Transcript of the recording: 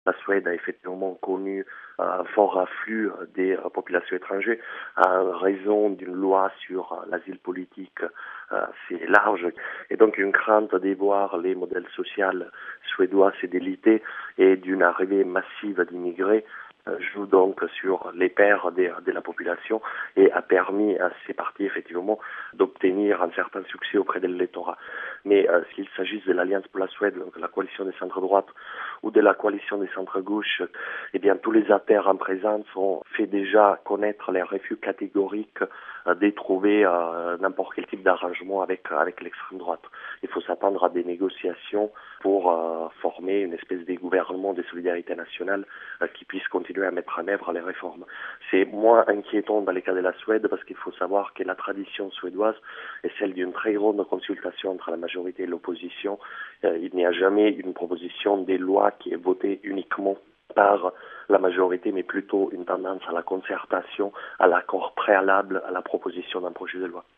La Suède a effectivement connu un fort afflux des populations étrangères en raison d'une loi sur l'asile politique assez large et donc une crainte de voir les modèles sociaux suédois se déliter et d'une arrivée massive d'immigrés joue donc sur les pairs de la population et a permis à ces partis effectivement d'obtenir un certain succès auprès de l'électorat. Mais s'il s'agisse de l'Alliance pour la Suède, donc la coalition des centres-droite ou de la coalition des centres-gauche, eh bien tous les acteurs en présence ont fait déjà connaître les refus catégoriques de trouver n'importe quel type d'arrangement avec l'extrême droite. Il faut s'attendre à des négociations pour former une espèce de gouvernement de solidarité nationale qui puisse continuer à mettre en œuvre les réformes. C'est moins inquiétant dans le cas de la Suède parce qu'il faut savoir que la tradition suédoise est celle d'une très grande consultation entre la majorité et l'opposition. Il n'y a jamais une proposition des lois qui est votée uniquement par la majorité, mais plutôt une tendance à la concertation, à l'accord préalable à la proposition d'un projet de loi.